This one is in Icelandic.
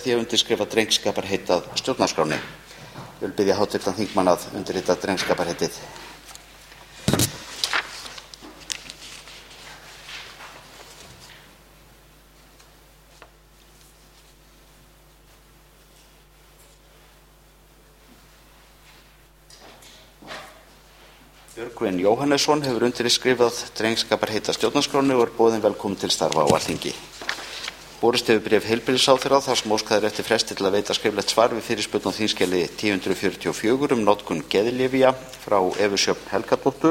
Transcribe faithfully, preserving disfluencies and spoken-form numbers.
því að undirskrifa drengskaparheit að stjórnarskránni. Ég vil biðja háttvirtan þingmann að undirrita drengskaparheitið. Björgvin Jóhannesson hefur undirskrifað drengskaparheit að stjórnarskránni og er boðinn velkominn til starfa á Alþingi. Borist hefur bréf heilbrigðisráðherra þar sem óskað er eftir fresti til að veita skriflegt svar við fyrirspurn á þingskjali tíu hundruð fjörutíu og fjögur um notkun geðlyfja frá Evu Sjöfn Helgadóttur.